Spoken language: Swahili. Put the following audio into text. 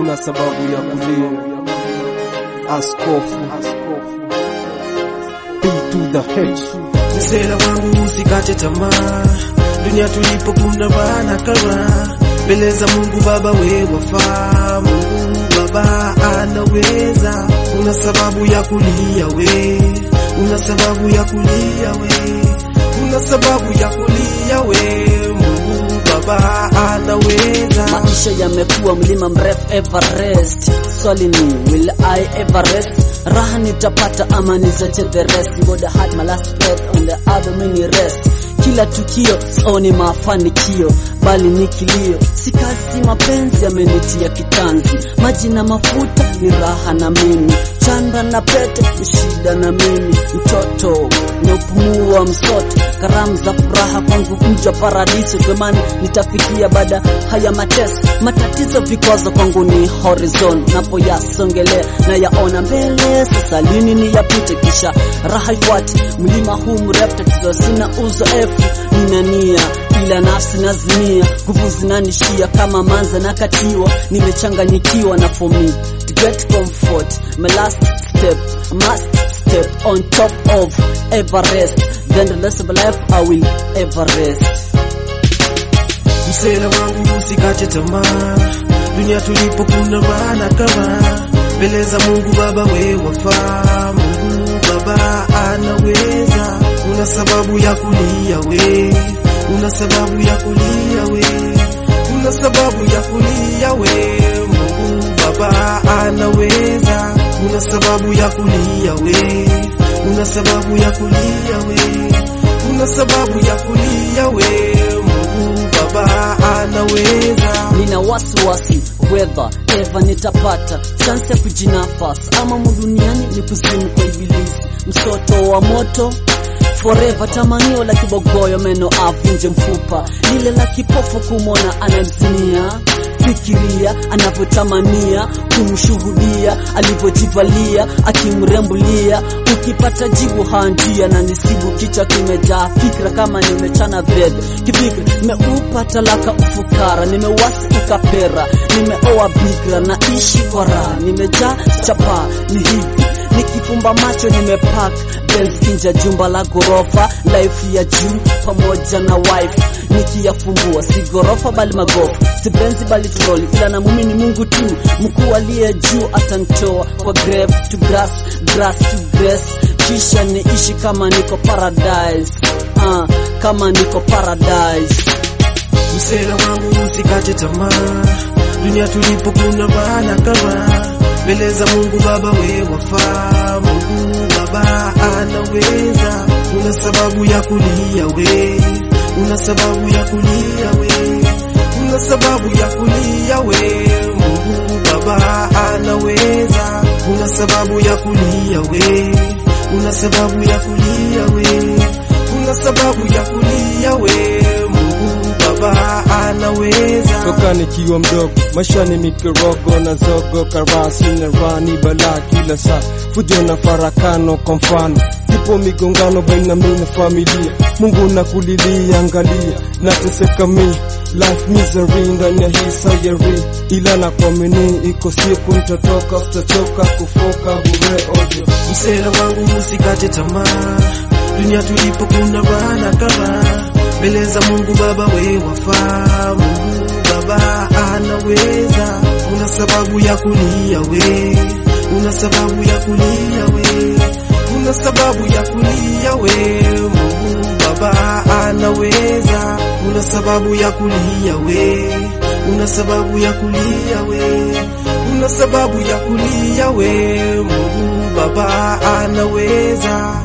una sababu ya kulia. Askofu B to the H. Msela wangu usikate tamaa, dunia tulipo kuna bana kama mbele za Mungu Baba we wafaa. Mungu Baba anaweza, una sababu ya kulia we, una sababu ya kulia we, una sababu ya kulia we. Mungu Baba anaweza. Maisha yamekuwa mlima mrefu Everest. Swali ni will I ever rest? Raha nitapata ama nizache the rest? God had my last breath on the other mini rest. Kila tukio sioni mafanikio bali ni kilio. Si kazi mapenzi yamenitia kitanzi. Maji na mafuta ni raha na mimi, chanda na pete ni shida na mimi. Mtoto ni upumuo wa msoto, karamu za furaha kwangu mja paradiso. Zamani nitafikia baada haya mateso, matatizo vikwazo kwangu ni horizon. Napo yasongelea na yaona mbele, sasa lini ni yapite kisha raha ifuate. Mlima huu mrefu tatizo sina uzoefu, nina nia ila nafsi nazimia. Nguvu zinanishia kama manza na katiwa, nimechanganyikiwa na for me to get comfort. My last step, I must step on top of Everest. Then the rest of my life I will Everest. Msela wangu usikate tamaa, dunia tulipo kuna maana kama mbele za Mungu Baba we wafaa. Mungu Baba anaweza, una sababu ya kulia we, una sababu ya kulia we, una sababu ya kulia we. Mungu Baba anaweza, una sababu ya kulia we, una sababu ya kulia we, una sababu ya kulia we. Mungu Baba anaweza. Nina wasiwasi whether ever nitapata chance ya kujinafasi ama muduniani ni kuzimu kwa ibilisi. Msoto wa moto forever, tamanio la kibogoyo meno avunje mfupa. Lile la kipofu kumona anamzinia, fikiria anavyotamania kumshuhudia, alivyojivalia akimrembulia. Ukipata jibu handia na nisibu, kichwa kimejaa fikra kama nimechana vede. Kifikra nimeupa talaka ufukara, nimewasi ukapera, nimeoa bikra na ishi kwa raha. Nimejaa chapa ni hivi, nikifumba macho nimepack Benz kinja jumba la gorofa, life ya juu pamoja na wife. Nikiyafumbua si gorofa bali magofu, si benzi bali troli, ila na muumini Mungu tu. Mkuu aliye juu atanitoa kwa grave to grass, grass to grace. Kisha niishi kama niko paradise, kama niko paradise. Msela wangu usikate tamaa, dunia tulipo kuna maana kama mbele za Mungu Baba we wafaa. Mungu Baba anaweza, una sababu ya kulia we, una sababu ya kulia we, una sababu ya kulia we. Mungu Baba anaweza, una sababu ya kulia we, una sababu ya kulia we, una sababu ya kulia we. Mungu Baba anaweza. Toka nikiwa mdogo maisha ni mikirogo na zogo, karasi na rani bala kila saa, fujo na farakano. Kwa mfano ipo migongano baina mimi na familia. Mungu nakulilia, angalia nateseka mimi, life misery ndani ya hii sayari. Ila na kuamini iko siku nitatoka, sitachoka kufoka bure ovyo. Msela wangu usikate tamaa, dunia tulipo kuna maana kama mbele za Mungu Baba we wafaa. Mungu Baba anaweza, una sababu ya kulia we, una sababu ya kulia we, una sababu ya kulia we. Mungu Baba anaweza, una sababu ya kulia we, una sababu ya kulia we, una sababu ya kulia we. Mungu Baba anaweza.